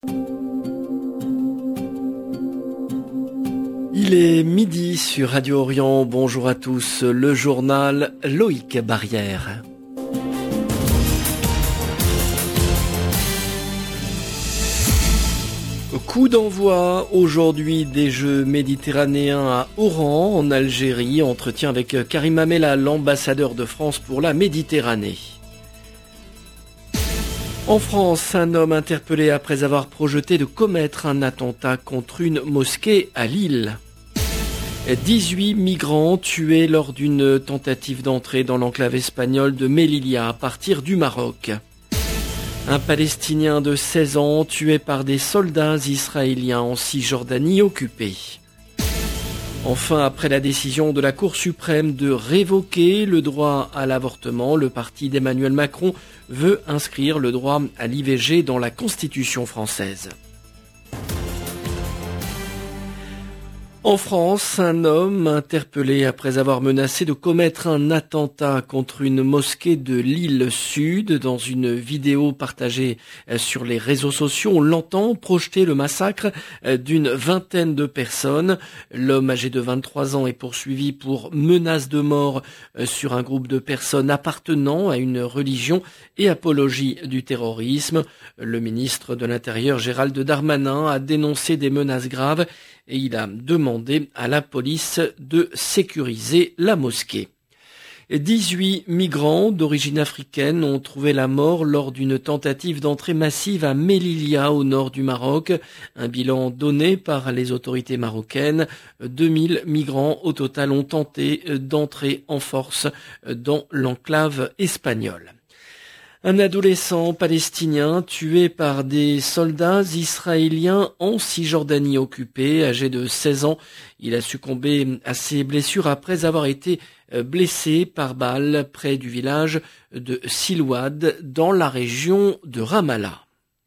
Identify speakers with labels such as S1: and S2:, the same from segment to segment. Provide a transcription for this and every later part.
S1: Il est midi sur Radio Orient. Bonjour à tous. Le journal Loïc Barrière. Coup d'envoi aujourd'hui des Jeux méditerranéens à Oran, en Algérie. Entretien avec Karim Amela, l'ambassadeur de France pour la Méditerranée. En France, un homme interpellé après avoir projeté de commettre un attentat contre une mosquée à Lille. 18 migrants tués lors d'une tentative d'entrée dans l'enclave espagnole de Melilla à partir du Maroc. Un Palestinien de 16 ans tué par des soldats israéliens en Cisjordanie occupée. Enfin, après la décision de la Cour suprême de révoquer le droit à l'avortement, le parti d'Emmanuel Macron veut inscrire le droit à l'IVG dans la Constitution française. En France, un homme interpellé après avoir menacé de commettre un attentat contre une mosquée de Lille Sud. Dans une vidéo partagée sur les réseaux sociaux, on l'entend projeter le massacre d'une vingtaine de personnes. L'homme âgé de 23 ans est poursuivi pour menace de mort sur un groupe de personnes appartenant à une religion et apologie du terrorisme. Le ministre de l'Intérieur, Gérald Darmanin, a dénoncé des menaces graves et il a demandé à la police de sécuriser la mosquée. 18 migrants d'origine africaine ont trouvé la mort lors d'une tentative d'entrée massive à Melilla, au nord du Maroc. Un bilan donné par les autorités marocaines. 2000 migrants au total ont tenté d'entrer en force dans l'enclave espagnole. Un adolescent palestinien tué par des soldats israéliens en Cisjordanie occupée, âgé de 16 ans. Il a succombé à ses blessures après avoir été blessé par balle près du village de Silouad dans la région de Ramallah.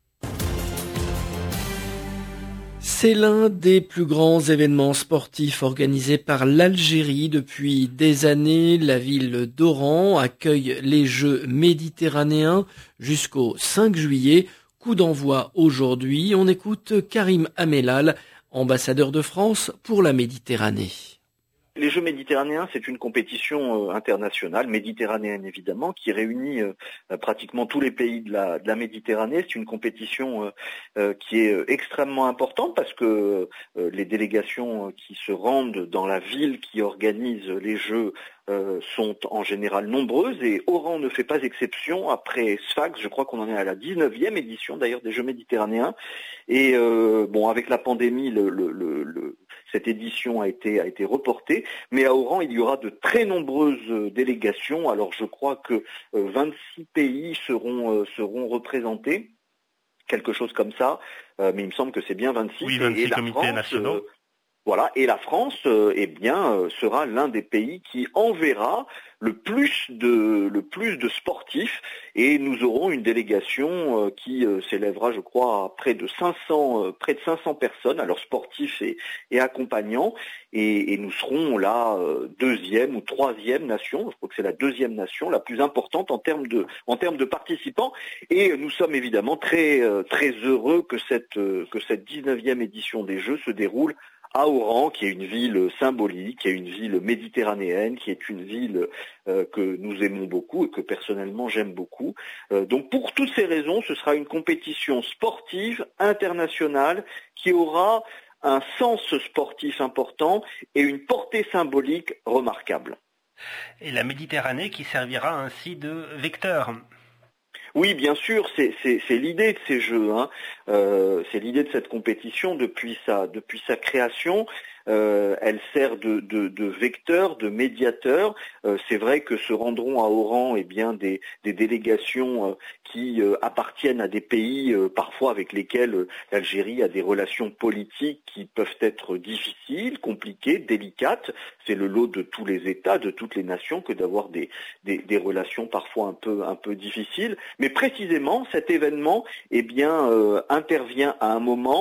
S1: C'est l'un des plus grands événements sportifs organisés par l'Algérie depuis des années. La ville d'Oran accueille les Jeux méditerranéens jusqu'au 5 juillet. Coup d'envoi aujourd'hui. On écoute Karim Amela, ambassadeur de France pour la Méditerranée.
S2: Les Jeux méditerranéens, c'est une compétition internationale, méditerranéenne évidemment, qui réunit pratiquement tous les pays de la Méditerranée. C'est une compétition qui est extrêmement importante parce que les délégations qui se rendent dans la ville qui organise les Jeux sont en général nombreuses et Oran ne fait pas exception. Après Sfax, je crois qu'on en est à la 19e édition d'ailleurs des Jeux méditerranéens. Et avec la pandémie, cette édition a été reportée, mais à Oran, il y aura de très nombreuses délégations. Alors je crois que 26 pays seront représentés, quelque chose comme ça, mais il me semble que c'est bien 26.
S3: Oui, 26
S2: et la
S3: comités
S2: France,
S3: nationaux.
S2: Et la France, sera l'un des pays qui enverra le plus de sportifs, et nous aurons une délégation qui s'élèvera, je crois, à près de 500 personnes, alors sportifs et accompagnants, et nous serons la deuxième ou troisième nation, je crois que c'est la deuxième nation la plus importante en termes de participants, et nous sommes évidemment très heureux que cette 19e édition des Jeux se déroule à Oran, qui est une ville symbolique, qui est une ville méditerranéenne, qui est une ville que nous aimons beaucoup et que personnellement j'aime beaucoup. Donc pour toutes ces raisons, ce sera une compétition sportive internationale qui aura un sens sportif important et une portée symbolique remarquable.
S3: Et la Méditerranée qui servira ainsi de vecteur.
S2: Oui, bien sûr, c'est l'idée de ces Jeux, c'est l'idée de cette compétition depuis sa création. Elle sert de vecteur, de médiateur. C'est vrai que se rendront à Oran des délégations qui appartiennent à des pays parfois avec lesquels l'Algérie a des relations politiques qui peuvent être difficiles, compliquées, délicates. C'est le lot de tous les États, de toutes les nations, que d'avoir des relations parfois un peu difficiles. Mais précisément, cet événement intervient à un moment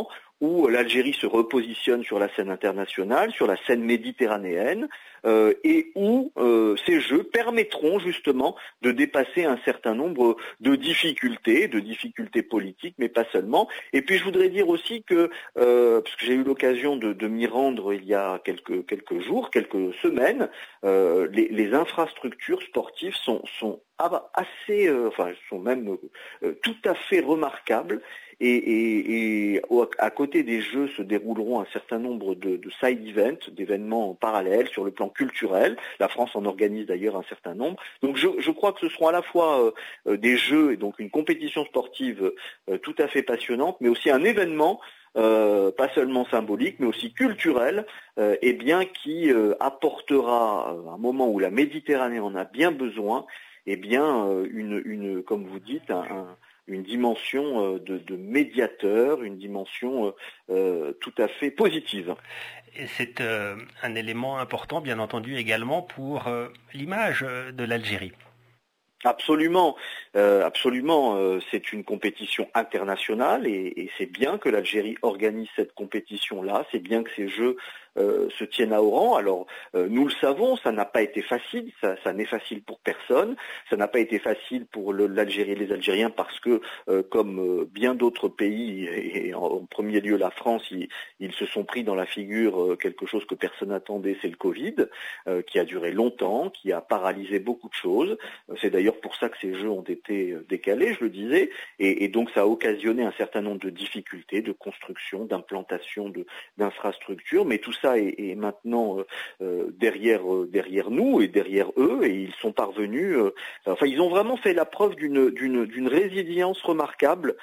S2: où l'Algérie se repositionne sur la scène internationale, sur la scène méditerranéenne, et où ces Jeux permettront justement de dépasser un certain nombre de difficultés politiques, mais pas seulement. Et puis je voudrais dire aussi que, parce que j'ai eu l'occasion de m'y rendre il y a quelques jours, quelques semaines, les infrastructures sportives sont assez, sont même tout à fait remarquables. Et à côté des Jeux se dérouleront un certain nombre de side events, d'événements parallèles sur le plan culturel. La France en organise d'ailleurs un certain nombre. Donc je crois que ce seront à la fois des Jeux et donc une compétition sportive tout à fait passionnante, mais aussi un événement pas seulement symbolique, mais aussi culturel, qui apportera, à un moment où la Méditerranée en a bien besoin, comme vous dites, une dimension de médiateur, une dimension tout à fait positive.
S3: Et c'est un élément important, bien entendu, également pour l'image de l'Algérie.
S2: Absolument, c'est une compétition internationale et c'est bien que l'Algérie organise cette compétition-là, c'est bien que ces Jeux se tiennent à Oran. Alors nous le savons, ça n'a pas été facile, ça n'est facile pour personne, ça n'a pas été facile pour l'Algérie et les Algériens parce que comme bien d'autres pays et en premier lieu la France, ils se sont pris dans la figure quelque chose que personne n'attendait, c'est le Covid, qui a duré longtemps, qui a paralysé beaucoup de choses. C'est d'ailleurs pour ça que ces Jeux ont été décalés, je le disais, et donc ça a occasionné un certain nombre de difficultés de construction, d'implantation d'infrastructures, mais tout ça est maintenant derrière nous et derrière eux, et ils sont parvenus, ils ont vraiment fait la preuve d'une résilience remarquable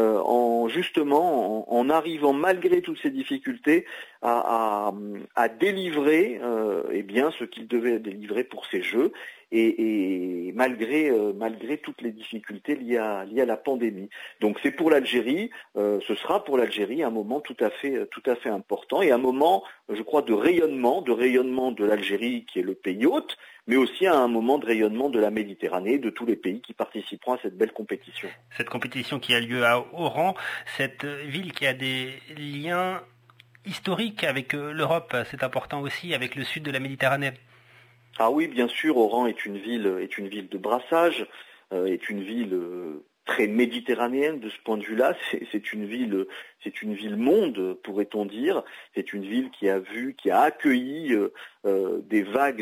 S2: en arrivant malgré toutes ces difficultés à délivrer ce qu'ils devaient délivrer pour ces Jeux. Et malgré toutes les difficultés liées à la pandémie. Donc c'est pour l'Algérie, ce sera pour l'Algérie un moment tout à fait important et un moment, je crois, de rayonnement de l'Algérie qui est le pays hôte, mais aussi un moment de rayonnement de la Méditerranée, de tous les pays qui participeront à cette belle compétition.
S3: Cette compétition qui a lieu à Oran, cette ville qui a des liens historiques avec l'Europe, c'est important aussi avec le sud de la Méditerranée.
S2: Ah oui, bien sûr, Oran est une ville de brassage, est une ville très méditerranéenne de ce point de vue-là. C'est une ville monde, pourrait-on dire. C'est une ville qui a accueilli des vagues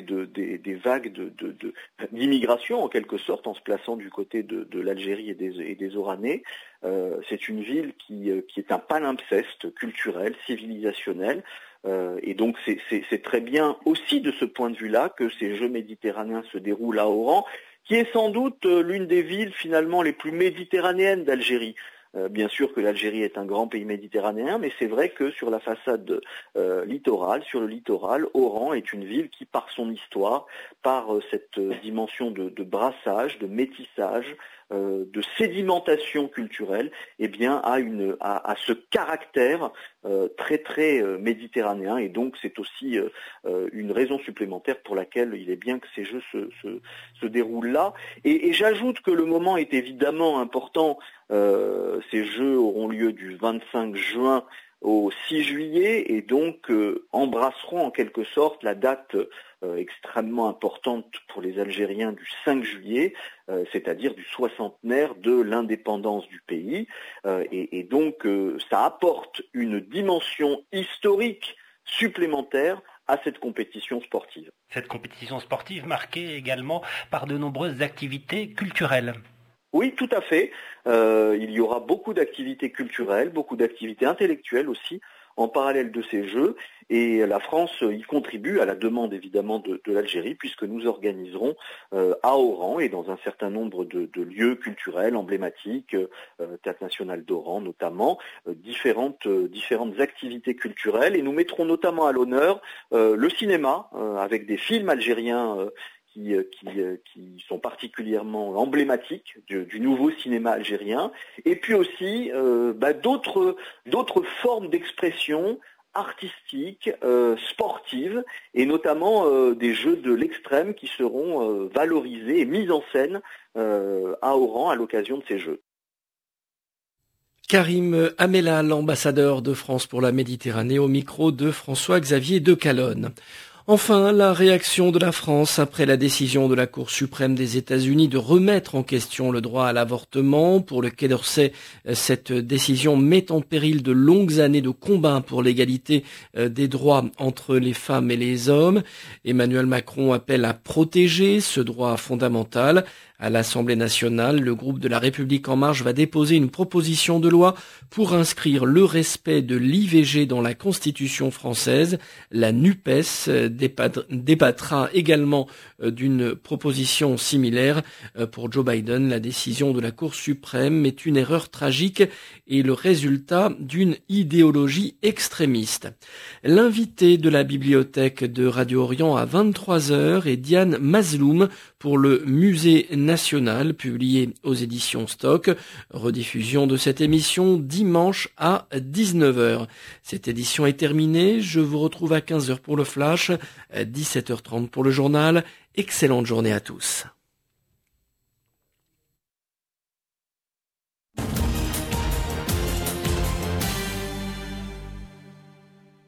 S2: d'immigration en quelque sorte, en se plaçant du côté de l'Algérie et des Oranais. C'est une ville qui est un palimpseste culturel, civilisationnel. Et donc c'est très bien aussi de ce point de vue-là que ces Jeux méditerranéens se déroulent à Oran, qui est sans doute l'une des villes finalement les plus méditerranéennes d'Algérie. Bien sûr que l'Algérie est un grand pays méditerranéen, mais c'est vrai que sur la façade littorale, sur le littoral, Oran est une ville qui, par son histoire, par cette dimension de brassage, de métissage, de sédimentation culturelle, a ce caractère très très méditerranéen, et donc c'est aussi une raison supplémentaire pour laquelle il est bien que ces Jeux se déroulent là. Et j'ajoute que le moment est évidemment important. Ces Jeux auront lieu du 25 juin au 6 juillet et donc embrasseront en quelque sorte la date extrêmement importante pour les Algériens du 5 juillet, c'est-à-dire du soixantenaire de l'indépendance du pays. Et donc ça apporte une dimension historique supplémentaire à cette compétition sportive.
S3: Cette compétition sportive marquée également par de nombreuses activités culturelles.
S2: Oui, tout à fait. Il y aura beaucoup d'activités culturelles, beaucoup d'activités intellectuelles aussi, en parallèle de ces Jeux. Et la France y contribue à la demande évidemment de l'Algérie, puisque nous organiserons à Oran et dans un certain nombre de lieux culturels emblématiques, Théâtre national d'Oran notamment, différentes activités culturelles. Et nous mettrons notamment à l'honneur le cinéma, avec des films algériens qui sont particulièrement emblématiques du nouveau cinéma algérien, et puis aussi d'autres formes d'expression artistiques, sportives, et notamment des jeux de l'extrême qui seront valorisés et mis en scène à Oran à l'occasion de ces Jeux.
S1: Karim Amela, l'ambassadeur de France pour la Méditerranée, au micro de François-Xavier de Calonne. Enfin, la réaction de la France après la décision de la Cour suprême des États-Unis de remettre en question le droit à l'avortement. Pour le Quai d'Orsay, cette décision met en péril de longues années de combat pour l'égalité des droits entre les femmes et les hommes. Emmanuel Macron appelle à protéger ce droit fondamental. À l'Assemblée nationale, le groupe de la République en marche va déposer une proposition de loi pour inscrire le respect de l'IVG dans la Constitution française. La NUPES débattra également d'une proposition similaire. Pour Joe Biden, la décision de la Cour suprême est une erreur tragique et le résultat d'une idéologie extrémiste. L'invité de la bibliothèque de Radio Orient à 23h est Diane Mazloum pour le Musée national, publié aux éditions Stock. Rediffusion de cette émission dimanche à 19h. Cette édition est terminée. Je vous retrouve à 15h pour le flash, à 17h30 pour le journal. Excellente journée à tous.